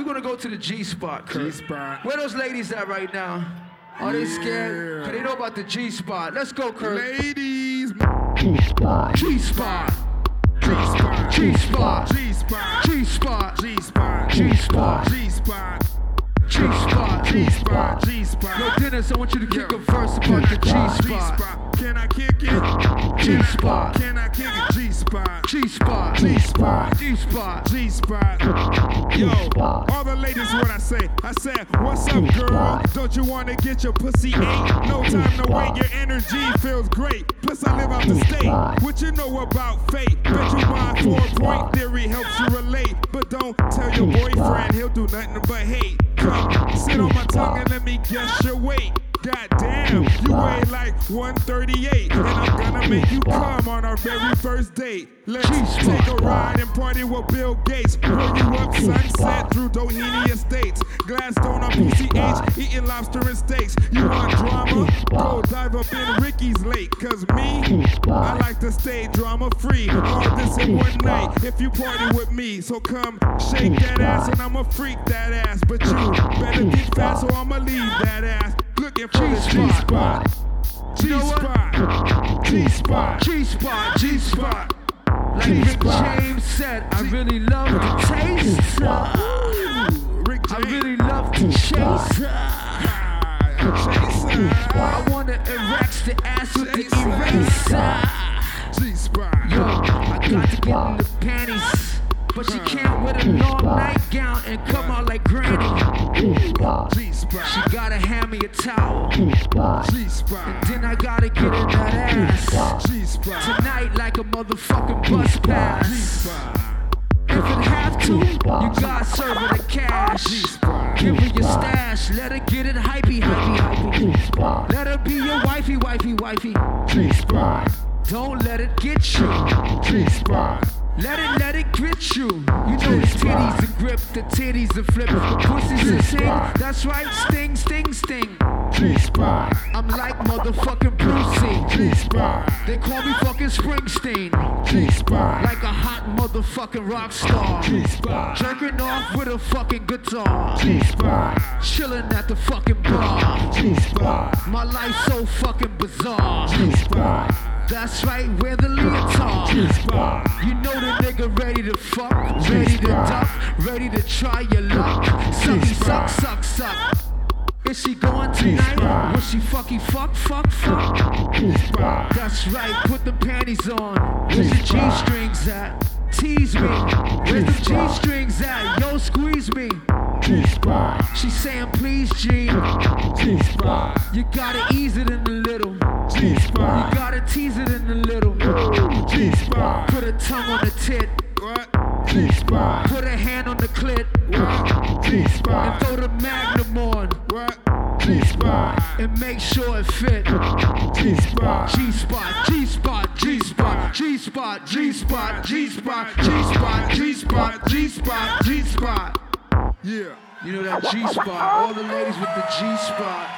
gonna go to the G-spot, Kurt. G-spot. Where those ladies at right now? Are they scared? Cause they know about the G-spot. Let's go, Kurt. Ladies. G-spot. G-spot. G-spot. G-spot. G-spot. G-spot. G-spot. G-spot. G-spot. G-spot. G-spot. G-spot. Yo, Dennis, I want you to kick a verse about the G-spot. Can I kick it? G-spot. Can I kick it? G-spot. G-spot. G-spot. G-spot. G-spot. Yo, all the ladies, what I say? I said, what's up, girl? Don't you wanna get your pussy ate? No time to wait, your energy feels great. Plus I live out the state. What you know about fate? Bet you my 4-point theory helps you relate. But don't tell your boyfriend, he'll do nothing but hate. Come, sit on my tongue and let me guess your weight. Goddamn, you weigh like 138, and I'm gonna make you come on our very first date. Let's take a ride and party with Bill Gates. Roll you up Sunset through Doheny Estates. Gladstone on PCH, eating lobster and steaks. You want drama? Go dive up in Ricky's Lake. Cause me, I like to stay drama free. All this in one night if you party with me. So come shake that ass and I'ma freak that ass. But you better get fast or I'ma leave that ass. Looking for the G-spot. G-spot. G-spot. G-spot. G-spot. Like Rick James said, I really love the taste. I really love to chase. I wanna erase the ass with the eraser. G-spot. Yo, I got to get in the panties, but she can't wear a long nightgown and come out like Granny. G-spot. She gotta hand me a towel, G-spot. and then I gotta get in that ass G-spot. tonight like a motherfucking bus pass. G-spot. If it have to, you gotta serve her the cash. Give her your stash, let her get it hypey, hypey, hypey. Let her be your wifey, wifey, wifey. G-spot. Don't let it get you. G-spot. Let it grit you. You know the titties to grip, the titties to flip, the pussies to sing. That's right, sting, sting, sting. G-spot. I'm like motherfucking Brucey. G-spot. They call me fucking Springsteen. G-spot. Like a hot motherfucking rock star. G-spot. Jerking off with a fucking guitar. G-spot. Chilling at the fucking bar. G-spot. My life's so fucking bizarre. G-spot. That's right, wear the leotard. G-spot. You know the nigga ready to fuck, ready to duck, ready to try your luck. Sucky, suck, suck, suck. Is she going tonight? Will she fucky fuck, fuck, fuck? G-spot. That's right, put the panties on. Where's the G-strings at? Tease me. Where's the G-strings at? Yo, squeeze me. G-spot. She saying please, G. G-spot. You gotta ease it in a little. G-spot. You gotta tease it in a little. G-spot. Put a tongue on the tit. What? G-spot. Put a hand on the clit. What? G-spot. And throw the magnum on. What? G-spot. And make sure it fit. G-spot. G-spot, G-spot, G-spot, G-spot, G-spot, G-spot, G-spot, G-spot, G-spot, G-spot. Yeah. You know that G-spot, all the ladies with the G-spot.